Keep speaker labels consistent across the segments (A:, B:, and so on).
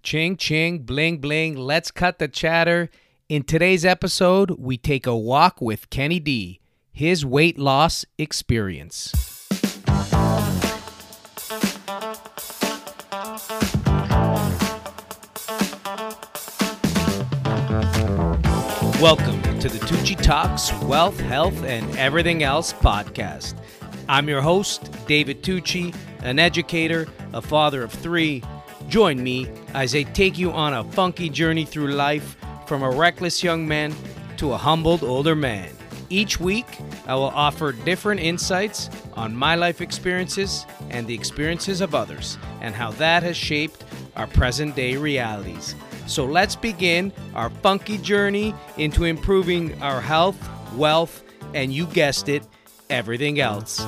A: Ching, ching, bling, bling. Let's cut the chatter. In today's episode, we take a walk with Kenny D, his weight loss experience. Welcome to the Tucci Talks Wealth, Health, and Everything Else podcast. I'm your host, David Tucci, an educator, a father of three. Join me as I take you on a funky journey through life from a reckless young man to a humbled older man. Each week, I will offer different insights on my life experiences and the experiences of others and how that has shaped our present-day realities. So let's begin our funky journey into improving our health, wealth, and you guessed it, everything else.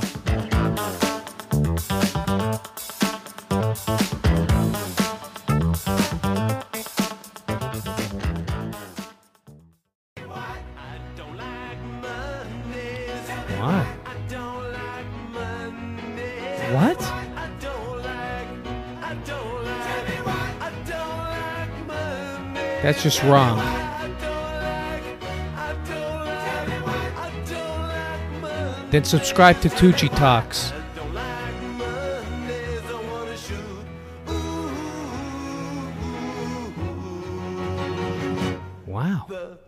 A: What? What? That's just wrong. Then subscribe to Tucci Talks. Wow.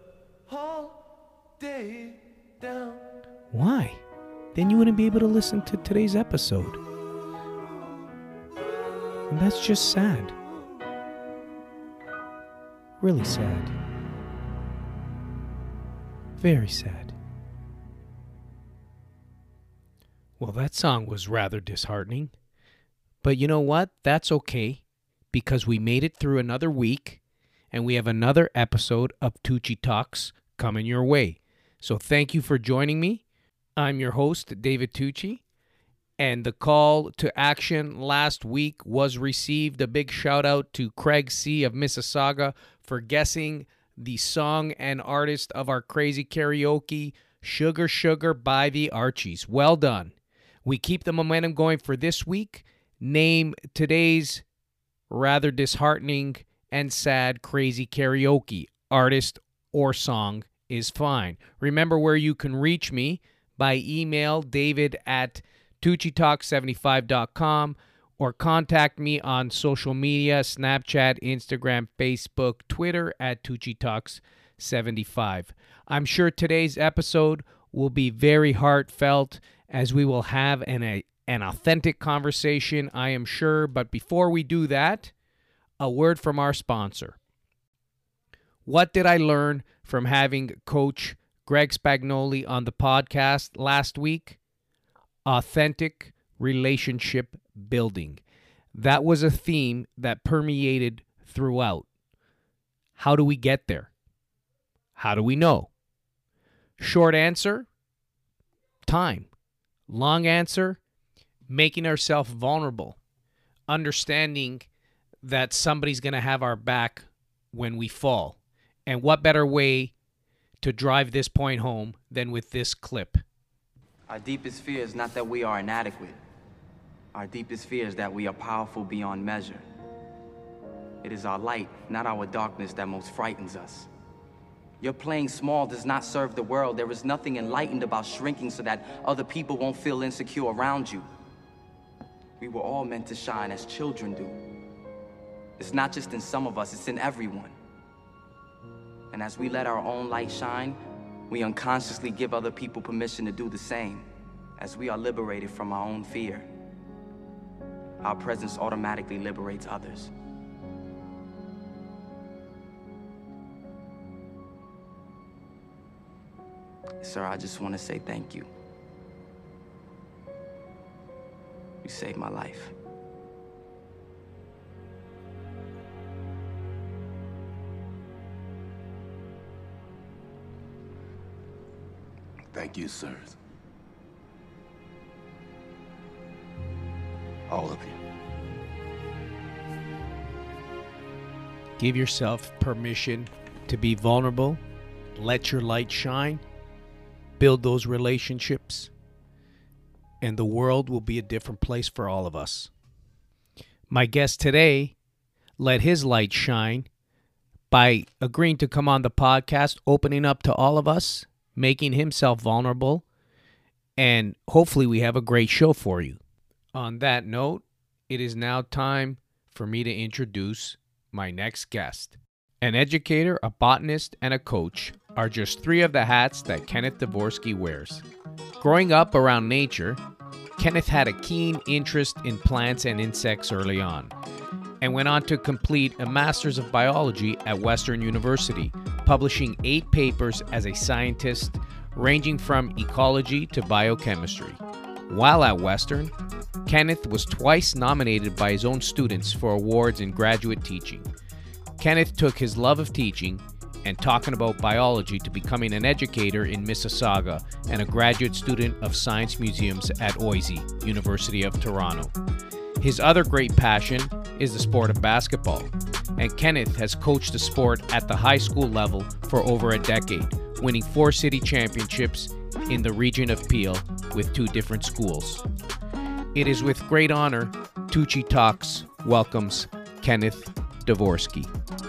A: Why? Then you wouldn't be able to listen to today's episode. And that's just sad. Really sad. Very sad. Well, that song was rather disheartening. But you know what? That's okay, because we made it through another week, and we have another episode of Tucci Talks coming your way. So thank you for joining me. I'm your host, David Tucci, and the call to action last week was received. A big shout out to Craig C. of Mississauga for guessing the song and artist of our crazy karaoke, Sugar Sugar by the Archies. Well done. We keep the momentum going for this week. Name today's rather disheartening and sad crazy karaoke. Artist or song is fine. Remember where you can reach me by email, david@tuccitalk75.com, or contact me on social media, Snapchat, Instagram, Facebook, Twitter at TucciTalks75. I'm sure today's episode will be very heartfelt as we will have an authentic conversation, I am sure. But before we do that, a word from our sponsor. What did I learn from having Coach Greg Spagnoli on the podcast last week? Authentic relationship building. That was a theme that permeated throughout. How do we get there? How do we know? Short answer, time. Long answer, making ourselves vulnerable. Understanding that somebody's going to have our back when we fall. And what better way to drive this point home than with this clip?
B: Our deepest fear is not that we are inadequate. Our deepest fear is that we are powerful beyond measure. It is our light, not our darkness, that most frightens us. Your playing small does not serve the world. There is nothing enlightened about shrinking so that other people won't feel insecure around you. We were all meant to shine as children do. It's not just in some of us, it's in everyone. And as we let our own light shine, we unconsciously give other people permission to do the same. As we are liberated from our own fear, our presence automatically liberates others. Sir, I just want to say thank you. You saved my life.
C: Thank you, sirs. All of you.
A: Give yourself permission to be vulnerable. Let your light shine. Build those relationships. And the world will be a different place for all of us. My guest today, let his light shine by agreeing to come on the podcast, opening up to all of us, making himself vulnerable, and hopefully we have a great show for you. On that note, it is now time for me to introduce my next guest. An educator, a botanist, and a coach are just three of the hats that Kenneth Dvorsky wears. Growing up around nature, Kenneth had a keen interest in plants and insects early on, and went on to complete a Master's of Biology at Western University, publishing 8 papers as a scientist, ranging from ecology to biochemistry. While at Western, Kenneth was twice nominated by his own students for awards in graduate teaching. Kenneth took his love of teaching and talking about biology to becoming an educator in Mississauga and a graduate student of science museums at OISE, University of Toronto. His other great passion is the sport of basketball, and Kenneth has coached the sport at the high school level for over a decade, winning 4 city championships in the region of Peel with 2 different schools. It is with great honor Tucci Talks welcomes Kenneth Dvorsky.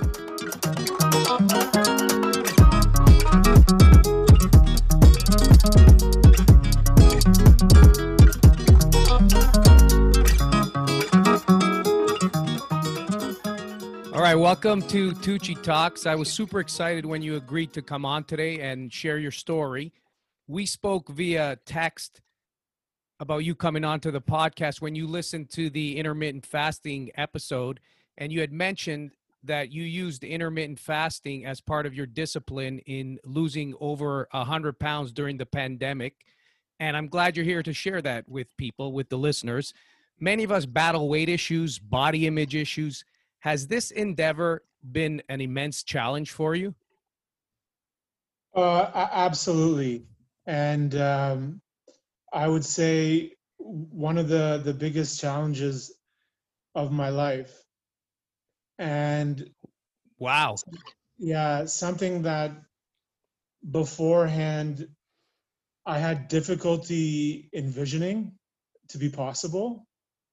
A: All right, welcome to Tucci Talks. I was super excited when you agreed to come on today and share your story. We spoke via text about you coming onto the podcast when you listened to the intermittent fasting episode, and you had mentioned that you used intermittent fasting as part of your discipline in losing over 100 pounds during the pandemic. And I'm glad you're here to share that with people, with the listeners. Many of us battle weight issues, body image issues. Has this endeavor been an immense challenge for you?
C: Absolutely. And I would say one of the biggest challenges of my life. And
A: wow.
C: Yeah, something that beforehand I had difficulty envisioning to be possible.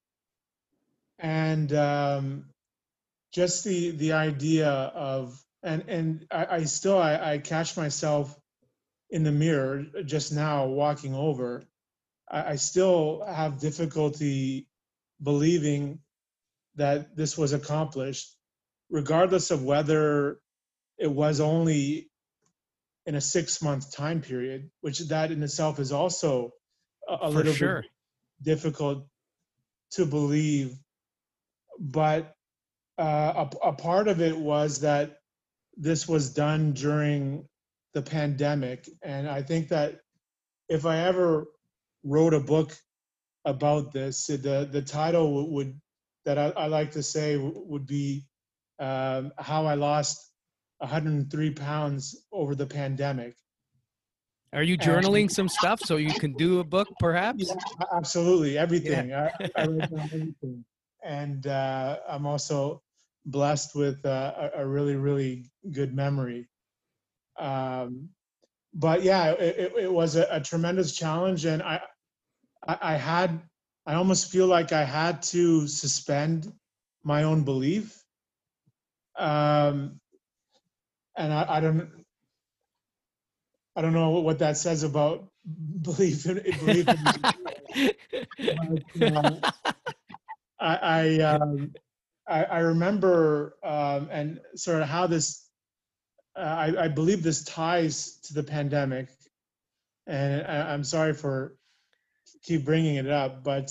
C: And just the idea of, and I catch myself in the mirror just now walking over. I still have difficulty believing that this was accomplished, regardless of whether it was only in a 6-month time period, which that in itself is also a little bit difficult to believe. But a part of it was that this was done during the pandemic. And I think that if I ever wrote a book about this, the title would that I like to say would be how I lost 103 pounds over the pandemic.
A: Are you journaling some stuff so you can do a book, perhaps?
C: Yeah, absolutely, everything.
A: Yeah.
C: I write down everything, and I'm also blessed with a really, really good memory. But yeah, it was a tremendous challenge, and I almost feel like I had to suspend my own belief. And I don't know what that says about belief in but, I remember and sort of how this I believe this ties to the pandemic, and I'm sorry for keep bringing it up, but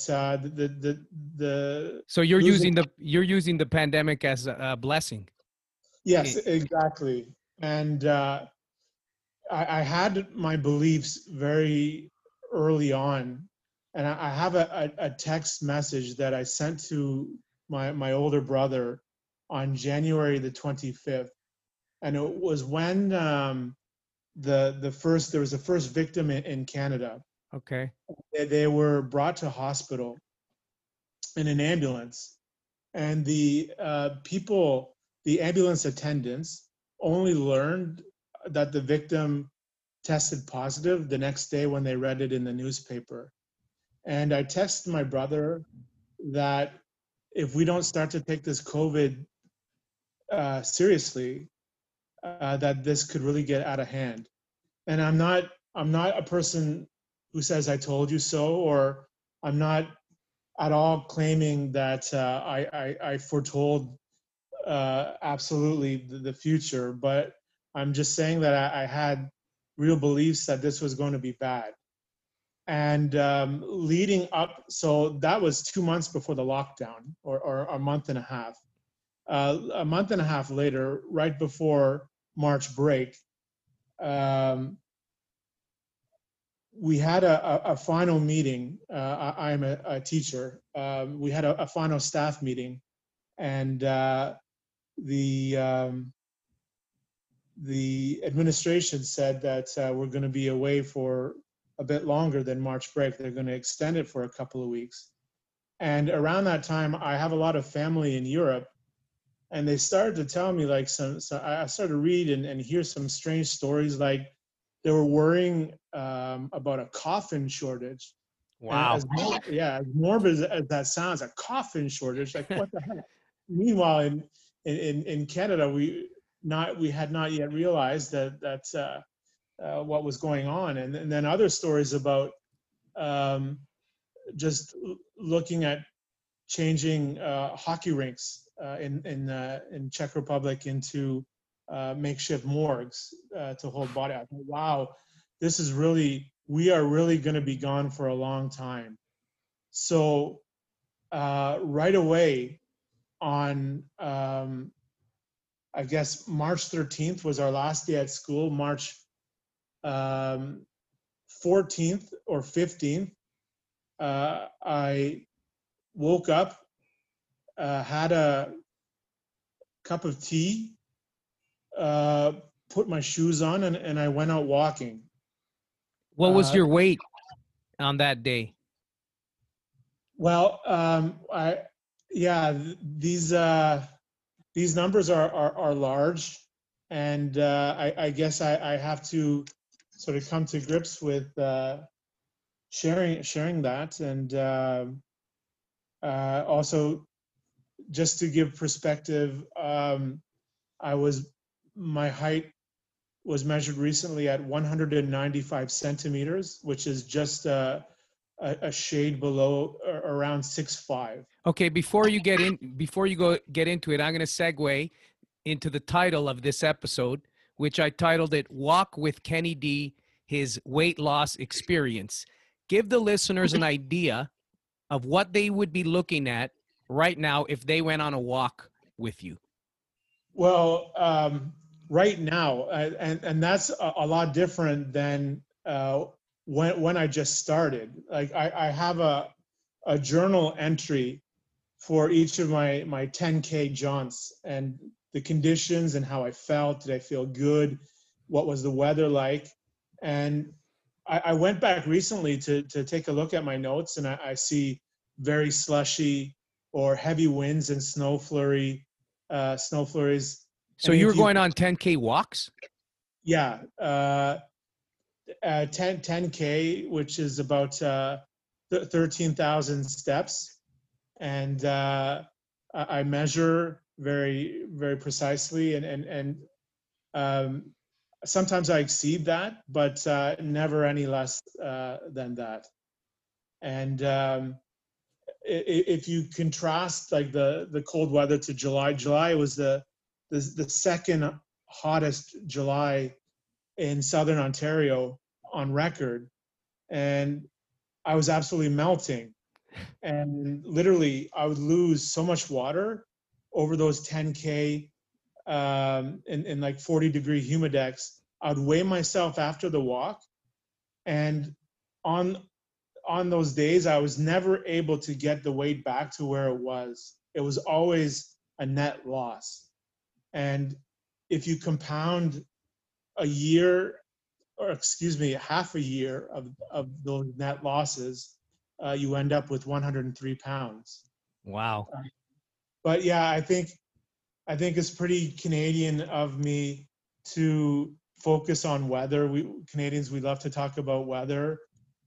C: the
A: so you're using the pandemic as a blessing.
C: Yes, exactly. And I had my beliefs very early on, and I have a text message that I sent to my older brother on January the 25th, and it was when there was the first victim in Canada.
A: Okay.
C: They were brought to hospital in an ambulance, and the ambulance attendants only learned that the victim tested positive the next day when they read it in the newspaper. And I texted my brother that if we don't start to take this COVID seriously that this could really get out of hand. And I'm not a person who says I told you so, or I'm not at all claiming that I foretold absolutely the future, but I'm just saying that I had real beliefs that this was going to be bad. And leading up, so that was 2 months before the lockdown, or a month and a half. A month and a half later, right before March break, we had a final meeting. I'm a teacher. We had a final staff meeting, and the administration said that we're going to be away for a bit longer than March break. They're going to extend it for a couple of weeks. And around that time, I have a lot of family in Europe, and they started to tell me like so I started to read and hear some strange stories, like they were worrying about a coffin shortage.
A: Wow.
C: As morbid as that sounds, a coffin shortage, like what the heck? Meanwhile, in Canada, we had not yet realized that what was going on, and then other stories about just looking at changing hockey rinks in Czech Republic into makeshift morgues to hold body. I thought, wow, this is really, we are really going to be gone for a long time. So right away on, I guess March 13th was our last day at school. March 14th or 15th, I woke up, had a cup of tea, put my shoes on, and I went out walking.
A: What was your weight on that day?
C: Well, these numbers are large, and I guess I have to sort of come to grips with sharing that, and also just to give perspective, my height was measured recently at 195 centimeters, which is just a shade below, around 6'5".
A: Okay, before you get into it, I'm going to segue into the title of this episode, which I titled it "Walk with Kenny D: His Weight Loss Experience." Give the listeners an idea of what they would be looking at right now if they went on a walk with you.
C: Well, right now, and that's a lot different than when I just started. Like I have a journal entry for each of my 10K jaunts, and the conditions and how I felt. Did I feel good? What was the weather like? And I went back recently to take a look at my notes, and I see very slushy or heavy winds and snow flurries.
A: So you were going on 10K walks?
C: Yeah, 10K, which is about 13,000 steps, and I measure very, very precisely, and sometimes I exceed that, but never any less than that. And if you contrast like the cold weather to July was the second hottest July in Southern Ontario on record, and I was absolutely melting. And literally, I would lose so much water over those 10K in like 40-degree humidex. I would weigh myself after the walk, and on those days, I was never able to get the weight back to where it was. It was always a net loss. And if you compound a year, or excuse me, half a year of those net losses, you end up with 103 pounds.
A: Wow.
C: But yeah, I think it's pretty Canadian of me to focus on weather. We Canadians, we love to talk about weather.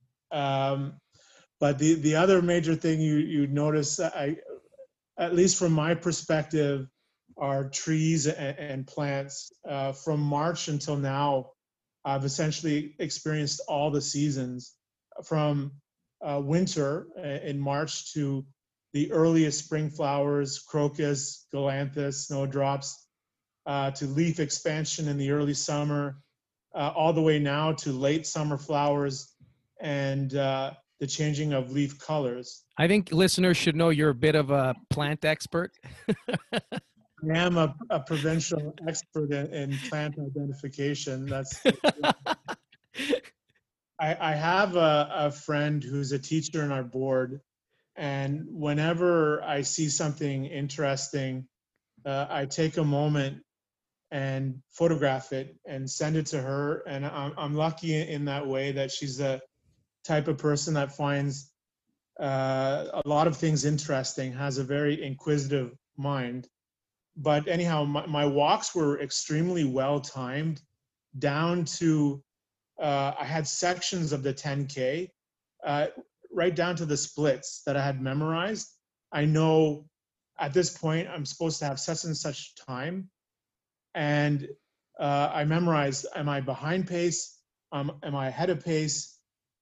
C: But the other major thing you notice, at least from my perspective, are trees and plants. From March until now, I've essentially experienced all the seasons, from winter in March to the earliest spring flowers, crocus, galanthus, snowdrops, to leaf expansion in the early summer, all the way now to late summer flowers and the changing of leaf colors.
A: I think listeners should know you're a bit of a plant expert.
C: I am a provincial expert in plant identification. That's I have a friend who's a teacher in our board, and whenever I see something interesting, I take a moment and photograph it and send it to her. And I'm lucky in that way that she's the type of person that finds a lot of things interesting, has a very inquisitive mind. But anyhow, my walks were extremely well timed, down to I had sections of the 10K, right down to the splits that I had memorized. I know at this point I'm supposed to have such and such time, and I memorized: am I behind pace? Am I ahead of pace?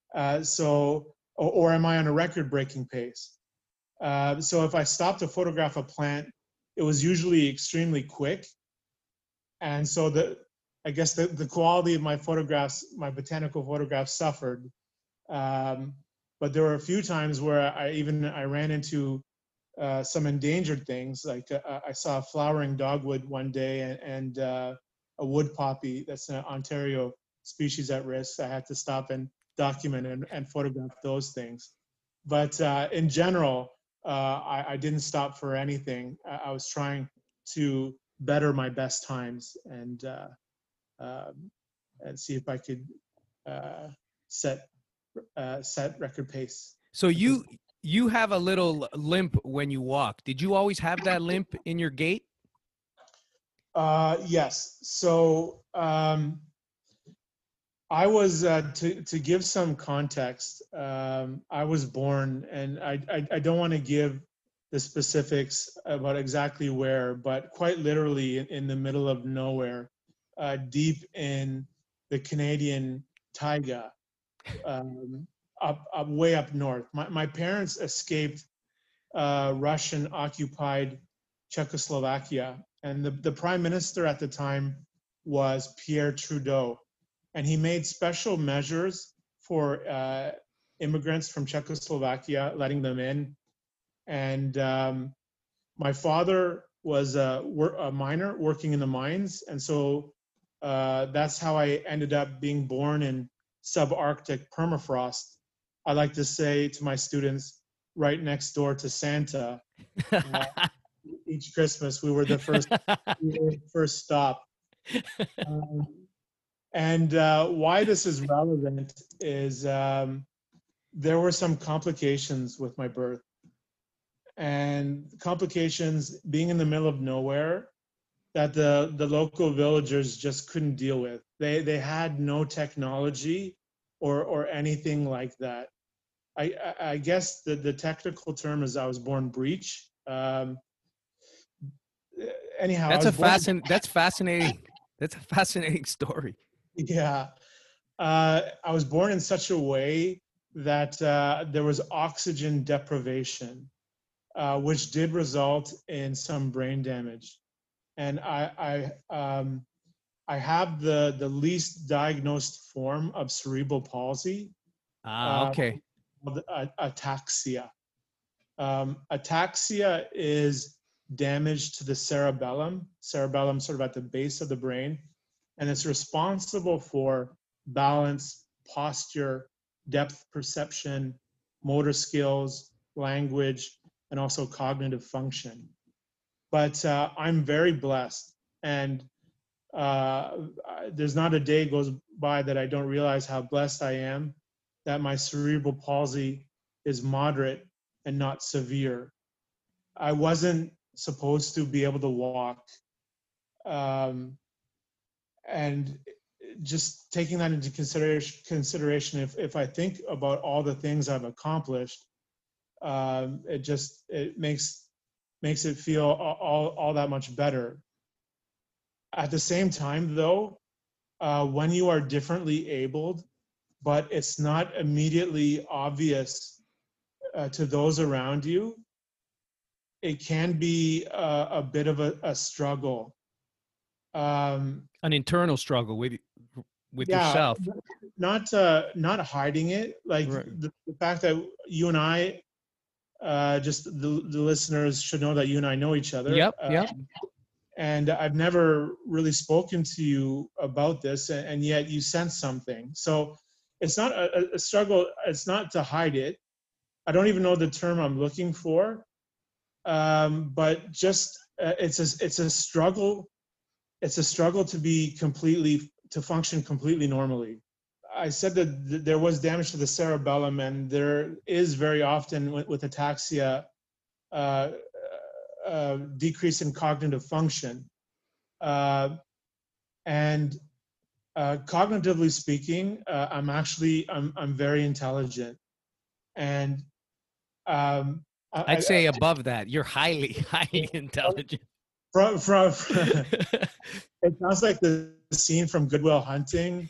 C: Or am I on a record-breaking pace? So if I stopped to photograph a plant, it was usually extremely quick, and so I guess the quality of my photographs, my botanical photographs, suffered. But there were a few times where I ran into some endangered things. Like I saw a flowering dogwood one day, and a wood poppy that's an Ontario species at risk. I had to stop and document and photograph those things. But in general, I didn't stop for anything. I was trying to better my best times and see if I could set record pace.
A: So you have a little limp when you walk. Did you always have that limp in your gait?
C: Yes. So I was to give some context. I was born, and I don't want to give the specifics about exactly where, but quite literally in the middle of nowhere, deep in the Canadian taiga, up way up north. My parents escaped Russian occupied Czechoslovakia, and the prime minister at the time was Pierre Trudeau, and he made special measures for immigrants from Czechoslovakia, letting them in. And my father was a miner working in the mines, and so that's how I ended up being born in subarctic permafrost. I like to say to my students, right next door to Santa. Each Christmas, we were the first stop. And why this is relevant is there were some complications with my birth. And complications being in the middle of nowhere that the local villagers just couldn't deal with. They had no technology or anything like that. I guess the technical term is I was born breech. Anyhow,
A: that's fascinating. That's a fascinating story.
C: Yeah. I was born in such a way that there was oxygen deprivation, which did result in some brain damage. And I have the least diagnosed form of cerebral palsy.
A: Okay.
C: Ataxia. Ataxia is damage to the cerebellum sort of at the base of the brain, and it's responsible for balance, posture, depth perception, motor skills, language, and also cognitive function. But I'm very blessed, and there's not a day goes by that I don't realize how blessed I am that my cerebral palsy is moderate and not severe. I wasn't supposed to be able to walk. And just taking that into consideration, if I think about all the things I've accomplished, it makes makes it feel all that much better. At the same time, though, when you are differently abled, but it's not immediately obvious to those around you, it can be a bit of a struggle.
A: An internal struggle with
C: Yeah,
A: yourself.
C: not hiding it. Like
A: Right.
C: the fact that you and I, just the listeners should know that you and I know each other.
A: Yep.
C: And I've never really spoken to you about this, and yet you sense something. So it's not a struggle. It's not to hide it. I don't even know the term I'm looking for, but just it's a struggle. It's a struggle to function completely normally. I said that there was damage to the cerebellum, and there is very often with ataxia decrease in cognitive function. And cognitively speaking, I'm very intelligent, and
A: I'd say above that, you're highly intelligent.
C: from it sounds like the scene from Good Will Hunting.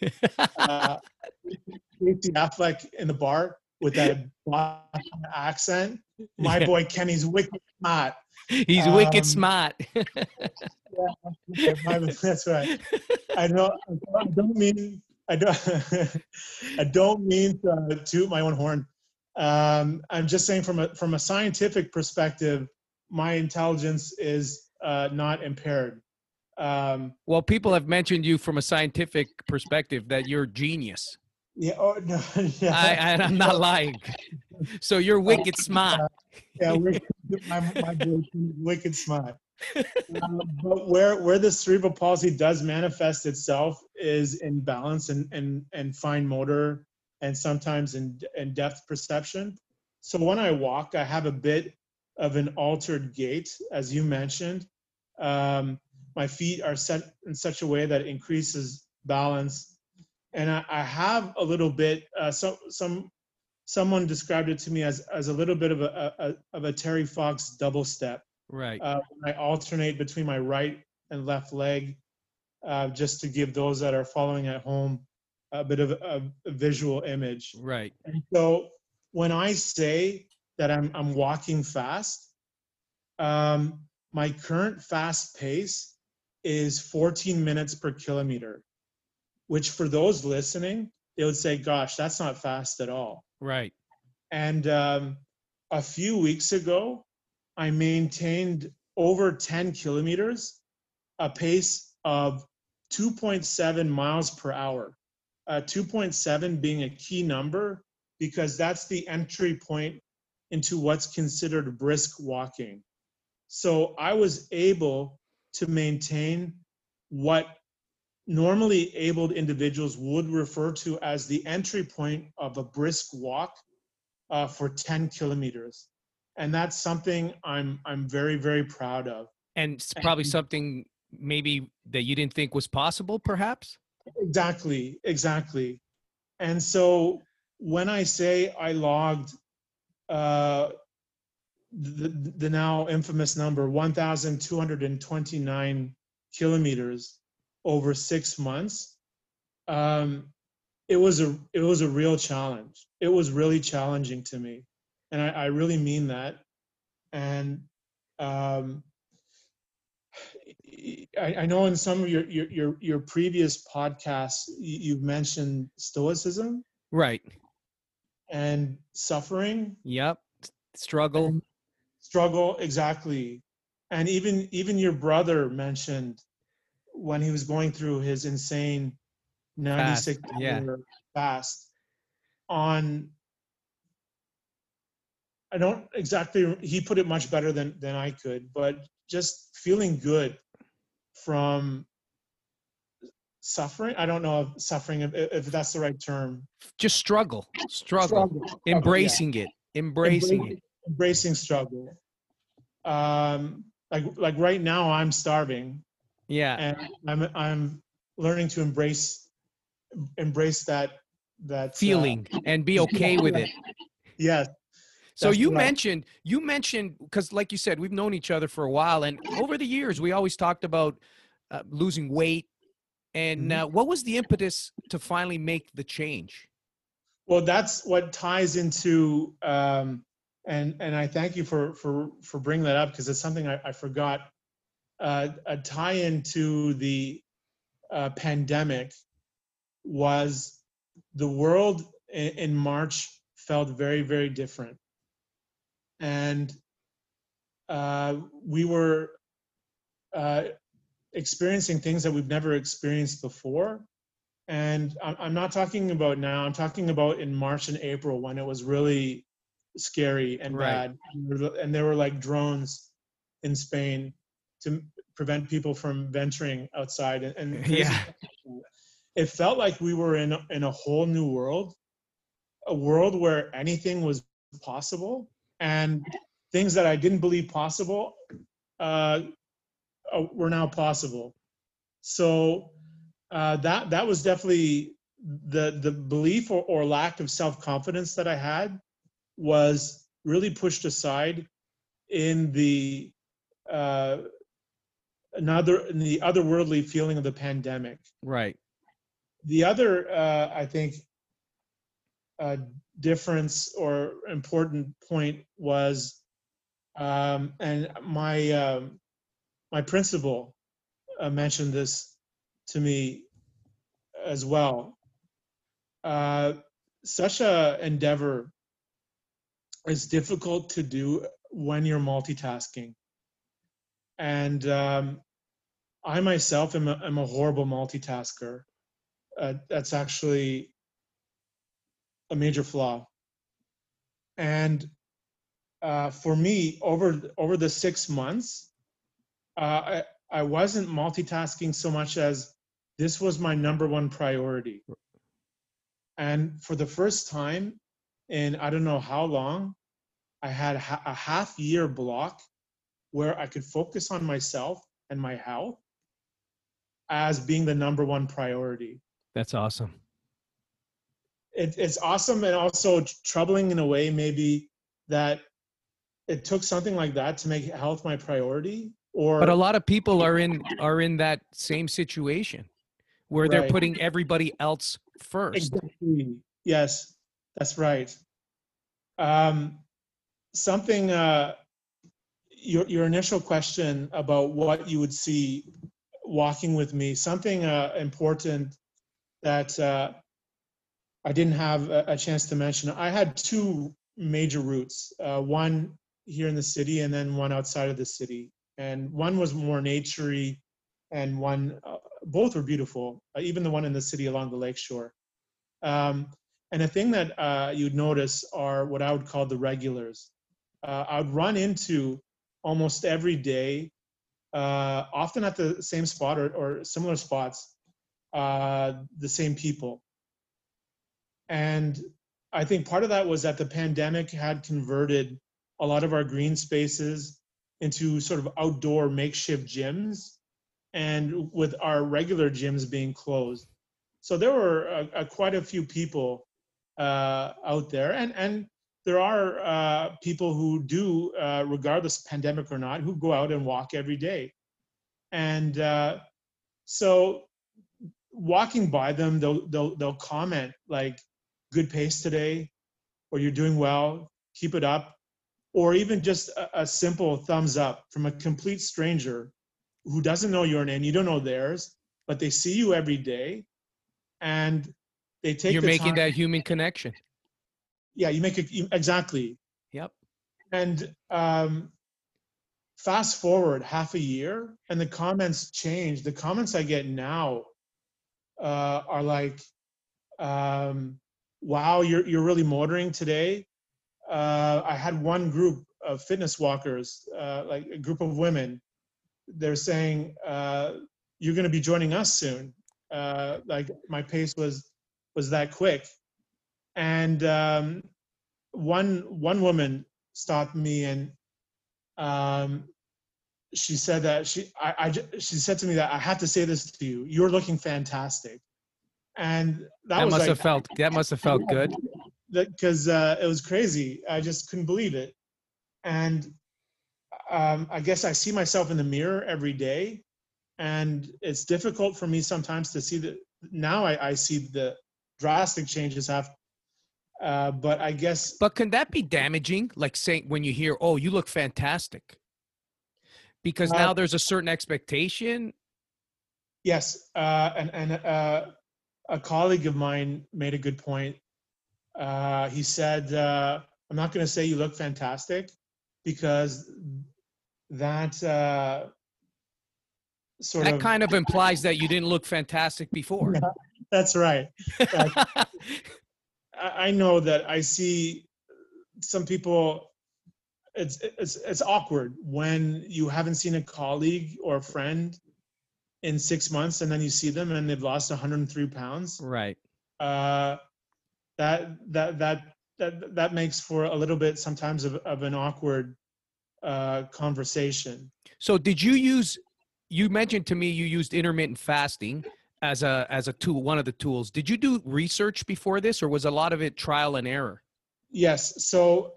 C: Casey Affleck in the bar with that Boston accent. My boy Kenny's wicked smart.
A: He's wicked smart.
C: Yeah, that's right. I don't mean I don't mean to toot my own horn. I'm just saying from a scientific perspective, my intelligence is not impaired.
A: Well, people have mentioned you from a scientific perspective that you're genius.
C: Yeah. Oh no. Yeah.
A: I'm not lying. So you're wicked smart.
C: Yeah, my boy is wicked smart. But where the cerebral palsy does manifest itself is in balance and fine motor, and sometimes in depth perception. So when I walk, I have a bit of an altered gait, as you mentioned. My feet are set in such a way that it increases balance, and I have a little bit. Someone described it to me as a little bit of a Terry Fox double step.
A: Right.
C: When I alternate between my right and left leg, just to give those that are following at home a bit of a visual image.
A: Right.
C: And so when I say that I'm walking fast, my current fast pace is 14 minutes per kilometer, which for those listening, they would say, gosh, that's not fast at all.
A: Right.
C: And a few weeks ago, I maintained over 10 kilometers, a pace of 2.7 miles per hour. 2.7 being a key number because that's the entry point into what's considered brisk walking. So I was able to maintain what normally abled individuals would refer to as the entry point of a brisk walk for 10 kilometers. And that's something I'm very, very proud of.
A: And it's probably something maybe that you didn't think was possible, perhaps?
C: Exactly. And so when I say I logged the now infamous number 1,229 kilometers over 6 months, it was a real challenge. It was really challenging to me, and I really mean that. And I know in some of your previous podcasts you've mentioned stoicism,
A: right,
C: and suffering.
A: Yep, struggle,
C: exactly. And even your brother mentioned when he was going through his insane 96-hour fast on. I don't exactly. He put it much better than I could, but just feeling good from suffering. I don't know if suffering, if that's the right term.
A: Just struggle. Embracing it.
C: Embracing struggle. Like right now I'm starving.
A: Yeah.
C: And I'm learning to embrace that
A: feeling and be okay with it.
C: Yes.
A: So
C: that's
A: you
C: what
A: mentioned, because like you said, we've known each other for a while, and over the years, we always talked about losing weight. And
C: Mhm.
A: what was the impetus to finally make the change?
C: Well, that's what ties into, and I thank you for bringing that up because it's something I forgot. A tie into the pandemic was the world in March felt very, very different. And we were uh, experiencing things that we've never experienced before. And I'm not talking about now, I'm talking about in March and April when it was really scary and
A: Right.
C: bad. And there were like drones in Spain to prevent people from venturing outside and crazy
A: Yeah.
C: stuff. It felt like we were in a whole new world, a world where anything was possible, and things that I didn't believe possible uh, were now possible. So that was definitely the belief or lack of self confidence that I had was really pushed aside in the uh, in the otherworldly feeling of the pandemic.
A: Right.
C: The other, I think, uh, difference or important point was, and my principal mentioned this to me as well. Uh, Such a endeavor is difficult to do when you're multitasking, and I myself am a horrible multitasker. That's actually a major flaw. And for me, over the 6 months, I wasn't multitasking so much as this was my number one priority. And for the first time in I don't know how long, I had a half year block where I could focus on myself and my health as being the number one priority.
A: That's awesome.
C: It's awesome and also troubling in a way, maybe, that it took something like that to make health my priority.
A: But a
C: Or
A: lot of people are in that same situation where they're
C: right,
A: putting everybody else first.
C: exactly. Yes, that's right. Um, Something. Your initial question about what you would see walking with me. Something important that I didn't have a chance to mention. I had two major routes. One here in the city, and then one outside of the city. And one was more naturey, and one both were beautiful. Even the one in the city along the lakeshore. Um, and a thing that you'd notice are what I would call the regulars. I would run into almost every day, often at the same spot or similar spots, the same people. And I think part of that was that the pandemic had converted a lot of our green spaces into sort of outdoor makeshift gyms, and with our regular gyms being closed. So there were quite a few people out there, and there are people who do, regardless pandemic or not, who go out and walk every day. And so walking by them, they'll comment like, "Good pace today," or "You're doing well, keep it up," or even just a simple thumbs up from a complete stranger who doesn't know your name, you don't know theirs, but they see you every day, and they take
A: You're
C: the
A: making
C: time.
A: that human connection.
C: Yeah, you make it exactly.
A: Yep.
C: And fast forward half a year, and the comments change. The comments I get now are like, "Wow, you're really motoring today." I had one group of fitness walkers, like a group of women. They're saying, "You're going to be joining us soon." Like my pace was that quick. And one woman stopped me, and um, she said that she said to me that, "I had to say this to you. You're looking fantastic." And that
A: That
C: was
A: must
C: like,
A: have felt good.
C: because it was crazy. I just couldn't believe it. And I guess I see myself in the mirror every day, and it's difficult for me sometimes to see that. Now I see the drastic changes have, but I guess
A: But can that be damaging? Like saying when you hear, "Oh, you look fantastic," because
C: uh,
A: now there's a certain expectation.
C: yes, and a colleague of mine made a good point. He said, "I'm not going to say you look fantastic, because that sort
A: That
C: of."
A: kind of implies that you didn't look fantastic before.
C: Yeah, that's right. I know that I see some people. It's awkward when you haven't seen a colleague or a friend in 6 months, and then you see them and they've lost 103 pounds.
A: Right.
C: Uh, that that makes for a little bit sometimes of an awkward conversation.
A: So did you use, you mentioned to me you used intermittent fasting as a tool, one of the tools. Did you do research before this, or was a lot of it trial and error?
C: Yes. So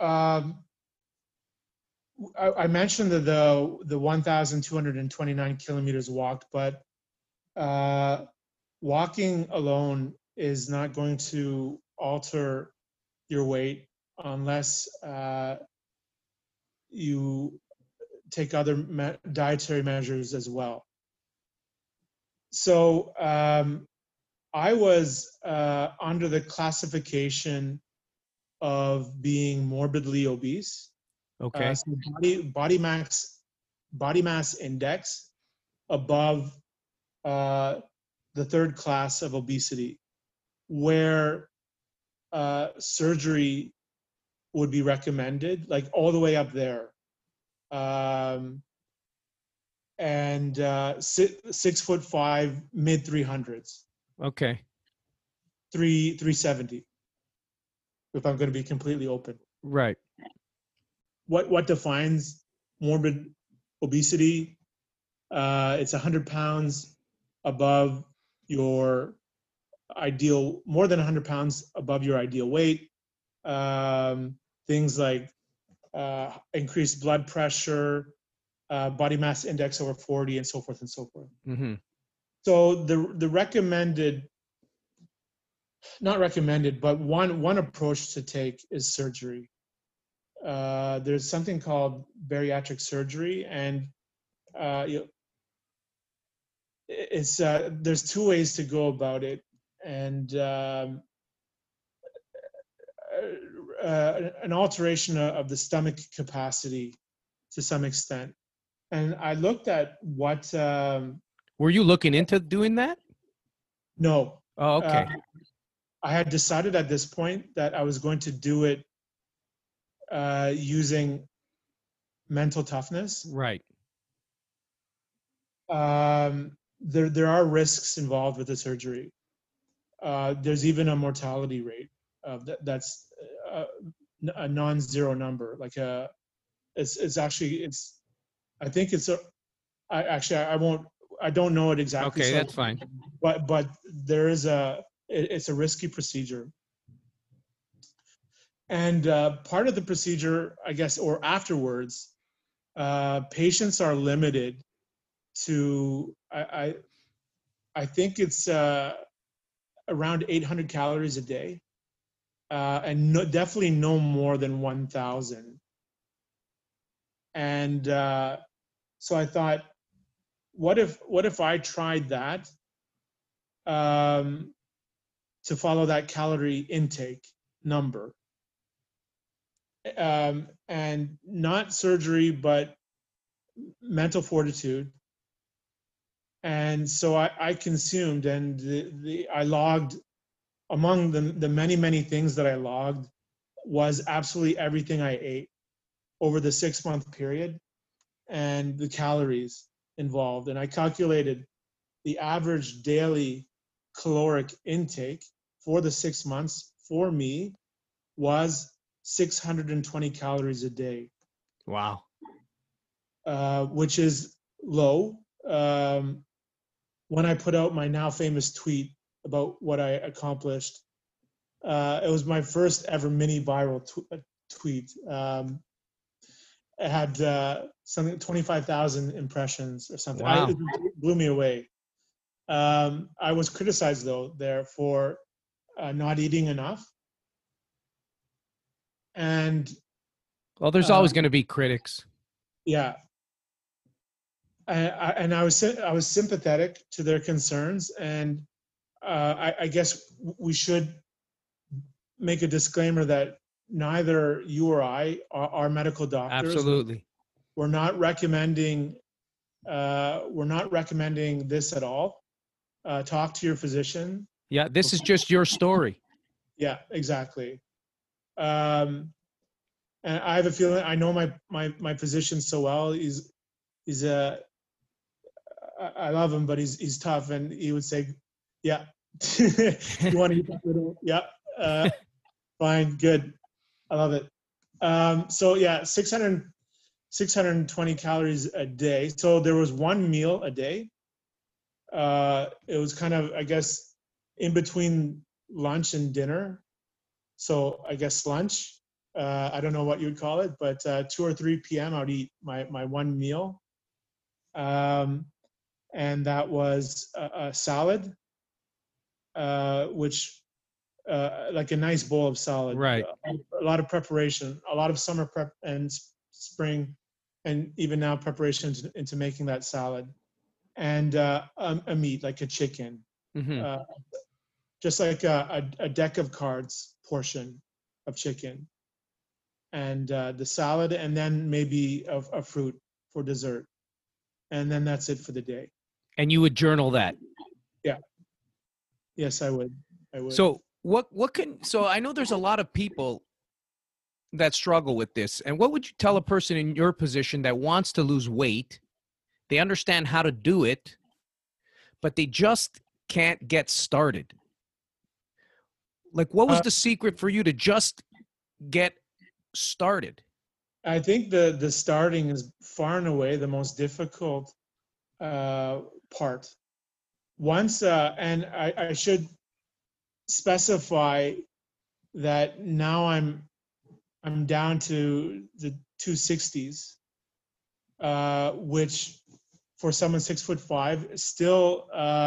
C: I mentioned the 1,229 kilometers walked, but walking alone is not going to alter your weight unless you take other dietary measures as well. So I was under the classification of being morbidly obese.
A: Okay.
C: So body mass index above the third class of obesity, where surgery would be recommended, like all the way up there. And 6'5", mid 300s,
A: Okay.
C: 370. If I'm going to be completely open,
A: Right.
C: what defines morbid obesity? It's 100 pounds above your ideal, more than 100 pounds above your ideal weight. Things like increased blood pressure, body mass index over 40, and so forth and so forth.
A: Mm-hmm.
C: So the recommended, not recommended, but one approach to take is surgery. There's something called bariatric surgery, and it's there's two ways to go about it, and an alteration of the stomach capacity to some extent. And I looked at what.
A: Were you looking into doing that?
C: No.
A: Oh, okay.
C: I had decided at this point that I was going to do it using mental toughness.
A: Right.
C: There are risks involved with the surgery. There's even a mortality rate that's a non-zero number. Like it's actually I think it's a. I don't know it exactly.
A: Okay,
C: so,
A: that's fine.
C: But there is it's a risky procedure. And part of the procedure, I guess, or afterwards, patients are limited to, I think it's around 800 calories a day, and definitely no more than 1,000. And so I thought, what if I tried that, to follow that calorie intake number, and not surgery, but mental fortitude. And so I consumed, and I logged, among the many things that I logged was absolutely everything I ate over the 6-month period and the calories involved. And I calculated the average daily caloric intake for the 6 months for me was 620 calories a day.
A: Wow.
C: Which is low. When I put out my now famous tweet about what I accomplished, It was my first ever mini viral tweet. It had something 25,000 impressions or something.
A: Wow.
C: It blew me away. I was criticized though there for not eating enough, and
A: Well, there's always going to be critics.
C: yeah, and I was sympathetic to their concerns, and I guess we should make a disclaimer that neither you or I are medical doctors.
A: Absolutely.
C: We're not recommending this at all. Talk to your physician.
A: Yeah, this is just your story.
C: Yeah, exactly. And I have a feeling I know my physician so well. He's I love him, but he's tough, and he would say, "Yeah, you want to eat that little? Yeah, fine, good, I love it." So yeah, 620 calories a day. So there was one meal a day. It was kind of, I guess, in between lunch and dinner. So I guess lunch. I don't know what you'd call it, but 2 or 3 p.m. I would eat my one meal. And that was a salad, which like a nice bowl of salad.
A: Right.
C: A lot of preparation, a lot of summer prep and spring, and even now preparation into making that salad. And a meat, like a chicken.
A: Mm-hmm.
C: Just like a deck of cards portion of chicken. And the salad, and then maybe a fruit for dessert. And then that's it for the day.
A: And you would journal that?
C: Yeah. Yes, I would.
A: So so I know there's a lot of people that struggle with this. And what would you tell a person in your position that wants to lose weight? They understand how to do it, but they just can't get started. Like, what was the secret for you to just get started?
C: I think the starting is far and away the most difficult part. Once, and I should specify that now I'm down to the 260s, which for someone 6'5" still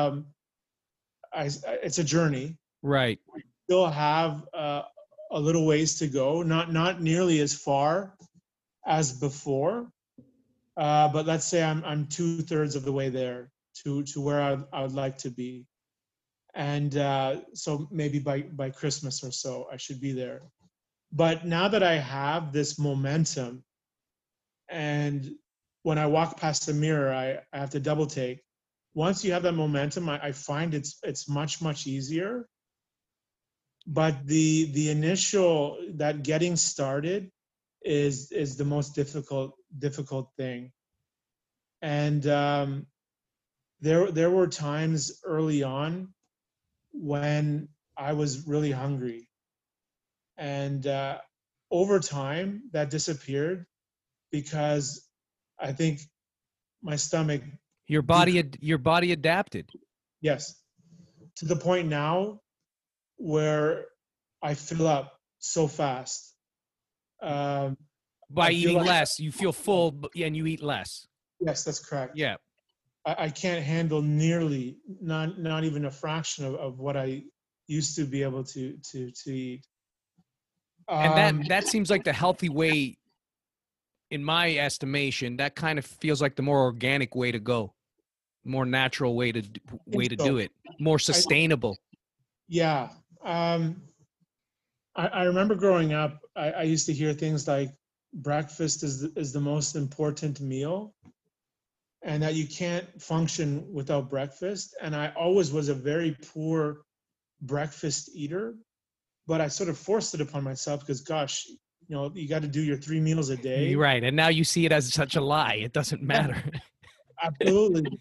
C: it's a journey.
A: Right.
C: We still have a little ways to go, not nearly as far as before, but let's say I'm 2/3 of the way there to where I would like to be, and so maybe by Christmas or so I should be there. But now that I have this momentum, and when I walk past the mirror, I have to double take. Once you have that momentum, I find it's much easier. But the initial, that getting started is the most difficult thing. And there were times early on when I was really hungry, and over time that disappeared because I think my stomach.
A: Your body adapted.
C: Yes, to the point now where I fill up so fast.
A: By eating less, you feel full, and you eat less.
C: Yes, that's correct.
A: Yeah.
C: I can't handle nearly, not even a fraction of what I used to be able to eat.
A: And that seems like the healthy way, in my estimation. That kind of feels like the more organic way to go, more natural way to do it, more sustainable.
C: Yeah. I remember growing up, I used to hear things like breakfast is the most important meal, and that you can't function without breakfast. And I always was a very poor breakfast eater, but I sort of forced it upon myself because, gosh, you got to do your 3 meals a day.
A: You're right. And now you see it as such a lie. It doesn't matter.
C: Absolutely.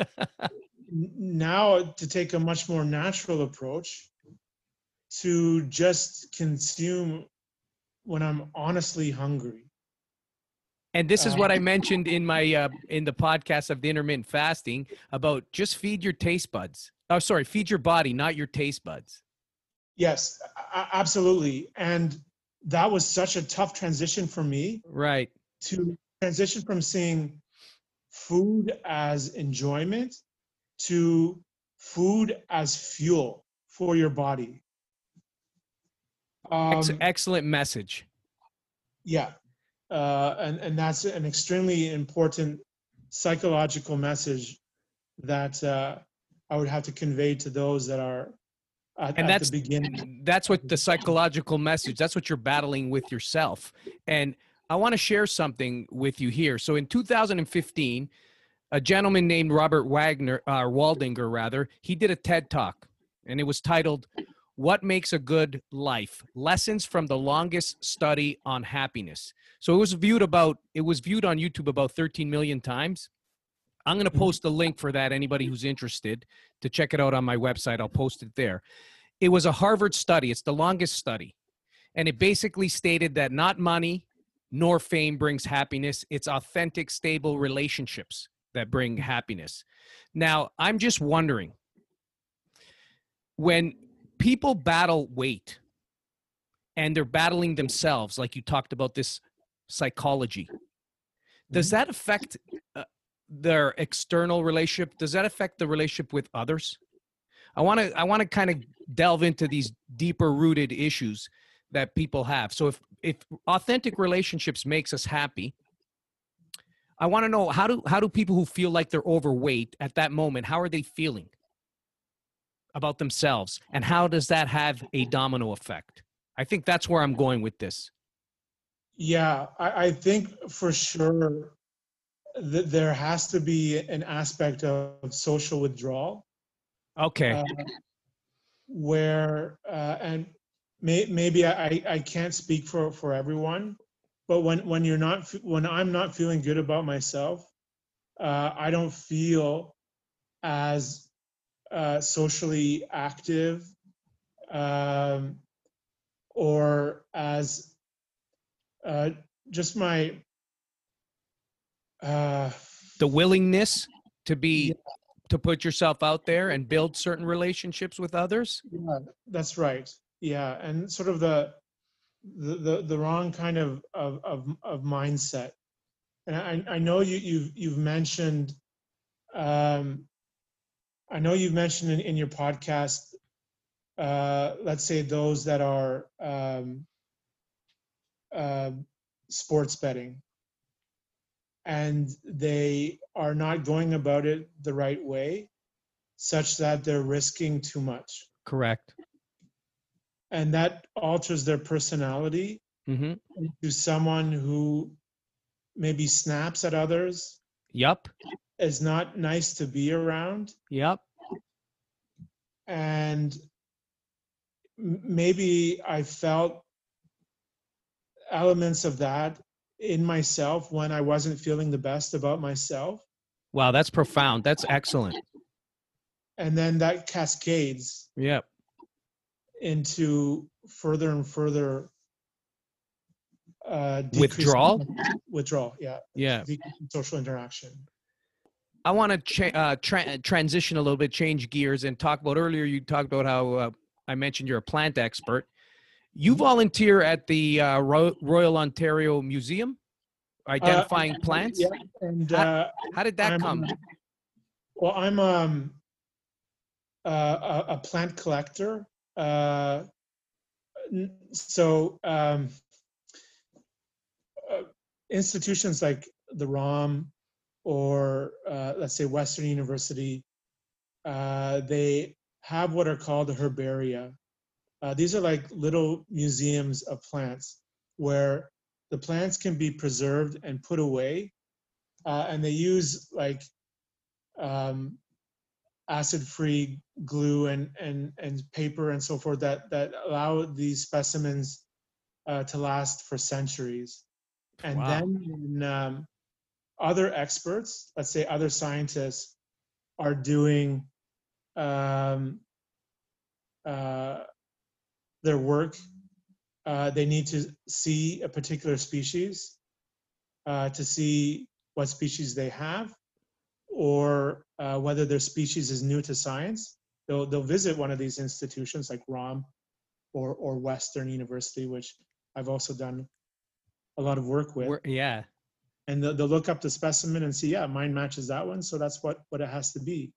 C: Now to take a much more natural approach, to just consume when I'm honestly hungry.
A: And this is what I mentioned in my in the podcast of the intermittent fasting about just feed your taste buds. Oh, sorry, feed your body, not your taste buds.
C: Yes, absolutely. And that was such a tough transition for me
A: Right.
C: to transition from seeing food as enjoyment to food as fuel for your body.
A: Excellent message.
C: Yeah, and that's an extremely important psychological message that I would have to convey to those that are
A: And
C: at the beginning.
A: that's what the psychological message, that's what you're battling with yourself. And I want to share something with you here. So in 2015, a gentleman named Robert Wagner, Waldinger rather, he did a TED talk, and it was titled "What Makes a Good Life: Lessons from the Longest Study on Happiness." So it was viewed on YouTube about 13 million times. I'm going to post the link for that. Anybody who's interested to check it out on my website, I'll post it there. It was a Harvard study. It's the longest study. And it basically stated that not money nor fame brings happiness. It's authentic, stable relationships that bring happiness. Now, I'm just wondering, when people battle weight and they're battling themselves, like you talked about this psychology, does that affect their external relationship? Does that affect the relationship with others? I want to kind of delve into these deeper rooted issues that people have. So if authentic relationships makes us happy, I want to know, how do people who feel like they're overweight at that moment, how are they feeling about themselves, and how does that have a domino effect? I think that's where I'm going with this.
C: Yeah, I think for sure that there has to be an aspect of social withdrawal.
A: Okay.
C: Where and maybe I can't speak for everyone, but when I'm not feeling good about myself, I don't feel as socially active, or as just my
A: The willingness to
C: yeah,
A: to put yourself out there and build certain relationships with others.
C: yeah, that's right. Yeah, and sort of the wrong kind of mindset. And I know you've mentioned, um, I know you've mentioned in your podcast, let's say those that are uh, sports betting, and they are not going about it the right way, such that they're risking too much,
A: Correct.
C: and that alters their personality
A: Mm-hmm.
C: to someone who maybe snaps at others,
A: Yup.
C: is not nice to be around,
A: Yup.
C: and maybe I felt elements of that in myself when I wasn't feeling the best about myself.
A: Wow, that's profound. That's excellent.
C: And then that cascades
A: Yep.
C: into further and further
A: Withdrawal.
C: withdrawal. Yeah.
A: Yeah.
C: Decreasing social interaction.
A: I want to transition a little bit, change gears, and talk about, earlier you talked about how I mentioned you're a plant expert. You volunteer at the Royal Ontario Museum, identifying plants.
C: Yeah, and
A: How did that come?
C: Well, I'm a plant collector. So institutions like the ROM, or let's say Western University, they have what are called herbaria. These are like little museums of plants where the plants can be preserved and put away, and they use like acid-free glue and paper and so forth that allow these specimens to last for centuries. And
A: Wow.
C: then when other experts, let's say other scientists, are doing their work, they need to see a particular species to see what species they have, or whether their species is new to science. They'll visit one of these institutions like ROM, or Western University, which I've also done a lot of work with.
A: Yeah.
C: And they'll look up the specimen and see, yeah, mine matches that one, so that's what it has to be.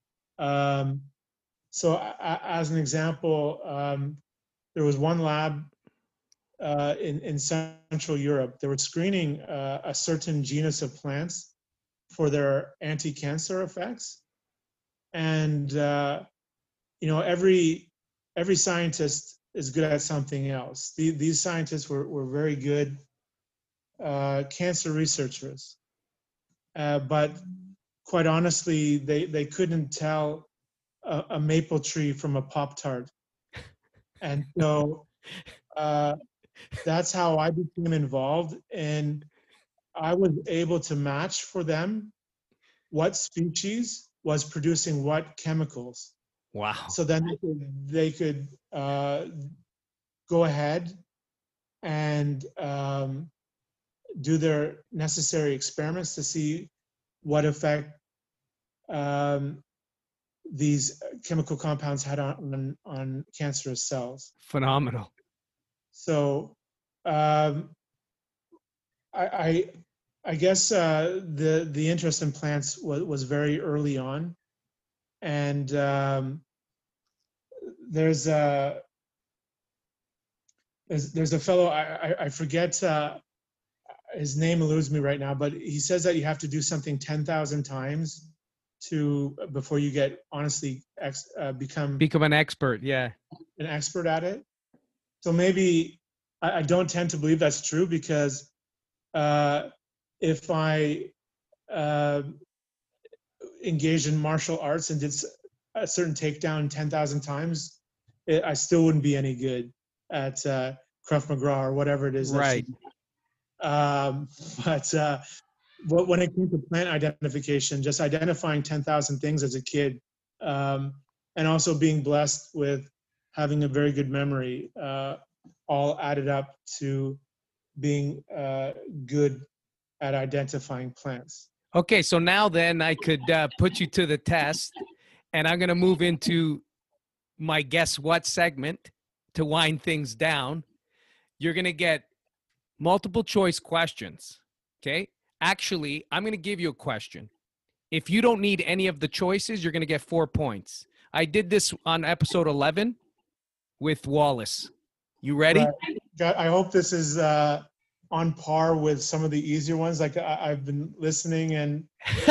C: So as an example, there was one lab in Central Europe. They were screening a certain genus of plants for their anti-cancer effects. And every scientist is good at something else. These scientists were very good cancer researchers, but quite honestly, they couldn't tell a maple tree from a Pop-Tart. And so that's how I became involved, and I was able to match for them what species was producing what chemicals.
A: Wow.
C: So then they could go ahead and do their necessary experiments to see what effect these chemical compounds had on cancerous cells.
A: Phenomenal.
C: So I guess the interest in plants was very early on, and there's a fellow, I forget, his name eludes me right now, but he says that you have to do something 10,000 times before you get honestly become
A: an expert. Yeah.
C: An expert at it. So maybe I don't tend to believe that's true, because if I engaged in martial arts and did a certain takedown 10,000 times, I still wouldn't be any good at Krav Maga or whatever it is.
A: Right.
C: But when it came to plant identification, just identifying 10,000 things as a kid, and also being blessed with having a very good memory, all added up to being good at identifying plants.
A: Okay, so now then I could put you to the test, and I'm going to move into my Guess What segment to wind things down. You're going to get multiple choice questions, okay? Actually, I'm going to give you a question. If you don't need any of the choices, you're going to get 4 points. I did this on episode 11 with Wallace. You ready?
C: Right. I hope this is on par with some of the easier ones. Like I've been listening, and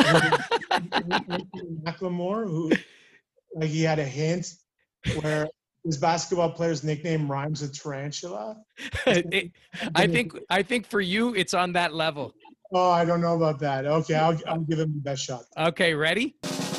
C: Macklemore, who like he had a hint where his basketball player's nickname rhymes with tarantula.
A: I think for you it's on that level.
C: Oh, I don't know about that. Okay, I'll give him the best shot.
A: Okay, ready?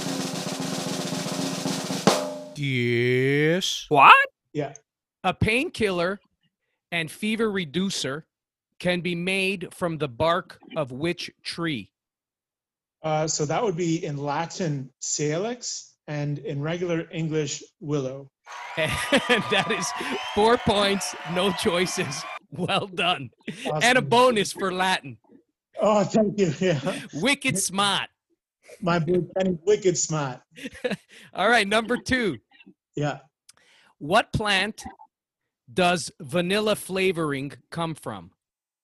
A: Yes.
D: What?
C: Yeah.
A: A painkiller and fever reducer can be made from the bark of which tree?
C: So that would be in Latin salix, and in regular English willow.
A: And that is 4 points, no choices. Well done.
C: Awesome.
A: And a bonus for Latin.
C: Oh, thank you. Yeah.
A: Wicked smart.
C: My boy Kenny, wicked smart.
A: All right, number 2.
C: Yeah.
A: What plant does vanilla flavoring come from?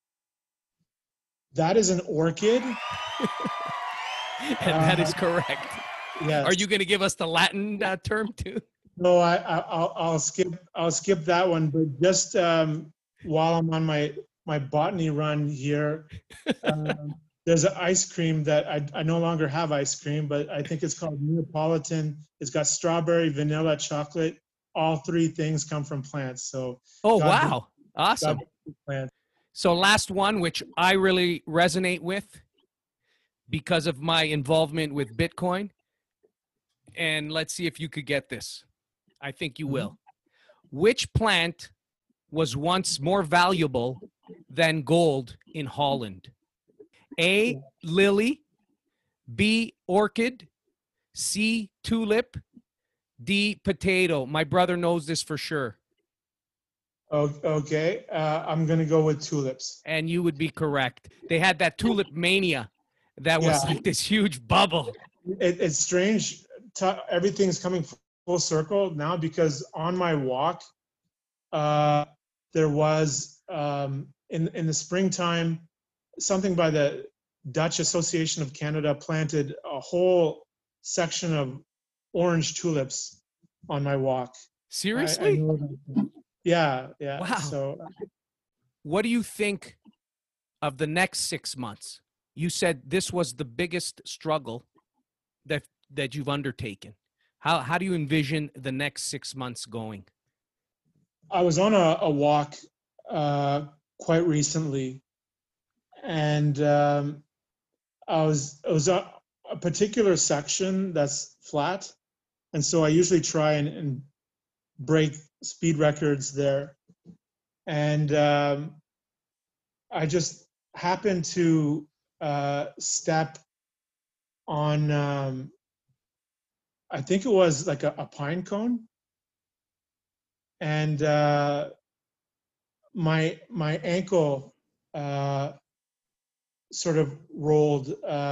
C: That is an orchid.
A: And that is correct.
C: Yes.
A: Are you going to give us the Latin term too?
C: No, I'll skip that one. But just while I'm on my botany run here, there's an ice cream that I no longer have ice cream, but I think it's called Neapolitan. It's got strawberry, vanilla, chocolate. All 3 things come from plants. So.
A: Wow. Awesome.
C: Plants.
A: So last one, which I really resonate with because of my involvement with Bitcoin. And let's see if you could get this. I think you will. Which plant was once more valuable than gold in Holland? A, lily, B, orchid, C, tulip, D, potato. My brother knows this for sure.
C: Okay, I'm going to go with tulips.
A: And you would be correct. They had that tulip mania that was like this huge bubble.
C: It's strange. Everything's coming full circle now, because on my walk, there was in the springtime, something by the Dutch Association of Canada planted a whole section of orange tulips on my walk. I
A: Seriously?
C: know that. Yeah, yeah.
A: Wow.
C: So
A: What do you think of the next 6 months? You said this was the biggest struggle that you've undertaken. How do you envision the next 6 months going?
C: I was on a walk quite recently, and it was a particular section that's flat, and so I usually try and break speed records there. And I just happened to step on, I think it was like a pine cone, and my ankle sort of rolled.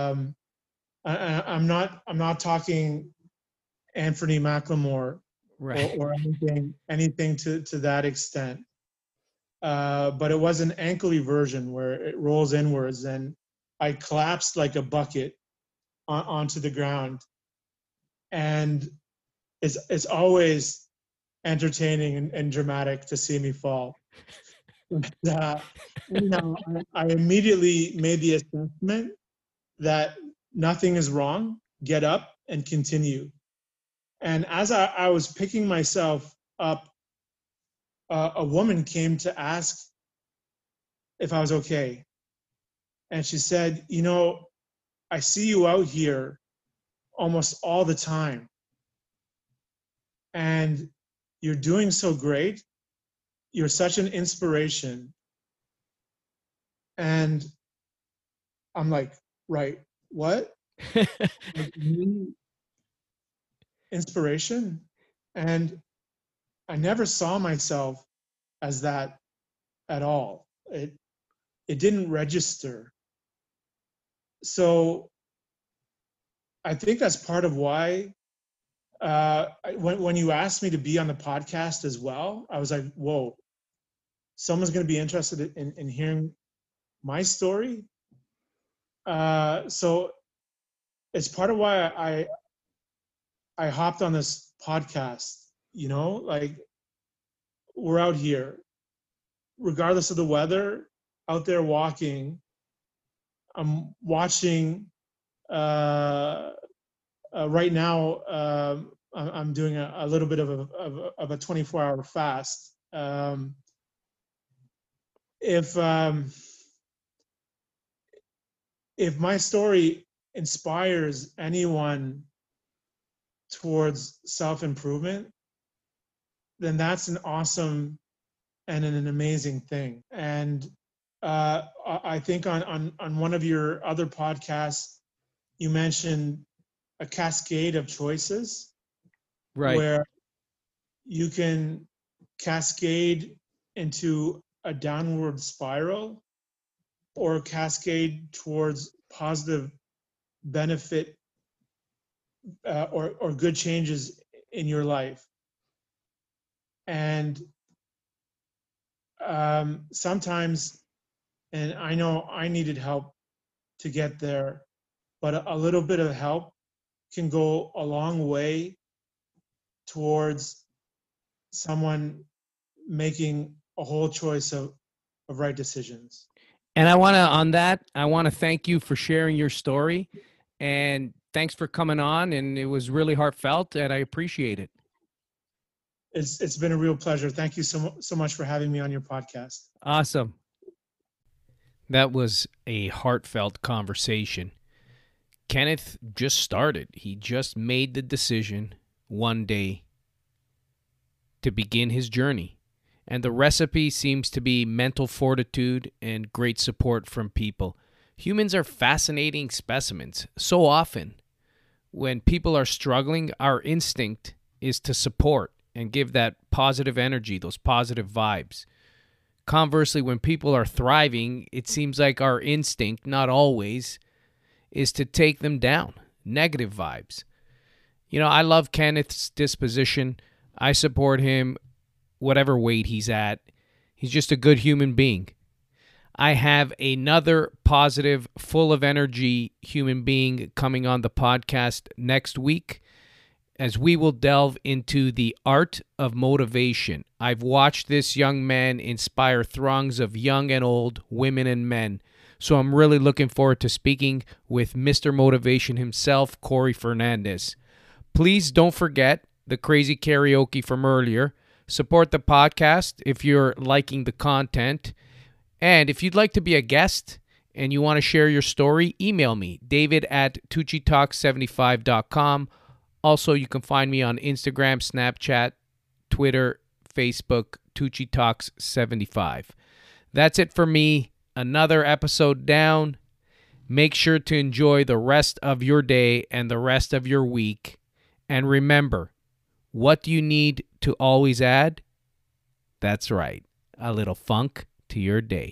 C: I'm not talking Anthony McLemore or anything to that extent. But it was an ankle version where it rolls inwards, and I collapsed like a bucket onto the ground. And it's always entertaining and dramatic to see me fall. I immediately made the assessment that nothing is wrong. Get up and continue. And as I was picking myself up, a woman came to ask if I was okay. And she said, I see you out here almost all the time. And you're doing so great. You're such an inspiration. And I'm like, right, what? Inspiration? And I never saw myself as that at all. It didn't register. So I think that's part of why when you asked me to be on the podcast as well, I was like, whoa, someone's going to be interested in hearing my story. So it's part of why I hopped on this podcast, like we're out here, regardless of the weather, out there walking. I'm watching right now. I'm doing a little bit of a 24-hour fast. If my story inspires anyone towards self-improvement, then that's an awesome and an amazing thing. And I think on one of your other podcasts, you mentioned a cascade of choices,
A: Right.
C: where you can cascade into a downward spiral or cascade towards positive benefit or good changes in your life. And sometimes, and I know I needed help to get there, but a little bit of help can go a long way towards someone making a whole choice of right decisions.
A: And I want to thank you for sharing your story, and thanks for coming on. And it was really heartfelt, and I appreciate it.
C: It's been a real pleasure. Thank you so much for having me on your podcast.
A: Awesome. That was a heartfelt conversation. Kenneth just started. He just made the decision one day to begin his journey. And the recipe seems to be mental fortitude and great support from people. Humans are fascinating specimens. So often, when people are struggling, our instinct is to support and give that positive energy, those positive vibes. Conversely, when people are thriving, it seems like our instinct, not always, is to take them down, negative vibes. I love Kenneth's disposition. I support him whatever weight he's at. He's just a good human being. I have another positive, full of energy human being coming on the podcast next week, as we will delve into the art of motivation. I've watched this young man inspire throngs of young and old, women and men. So I'm really looking forward to speaking with Mr. Motivation himself, Corey Fernandez. Please don't forget the crazy karaoke from earlier. Support the podcast if you're liking the content. And if you'd like to be a guest and you want to share your story, email me, david@tuccitalk75.com. Also, you can find me on Instagram, Snapchat, Twitter, Facebook, TucciTalks75. That's it for me. Another episode down. Make sure to enjoy the rest of your day and the rest of your week. And remember, what do you need to always add? That's right, a little funk to your day.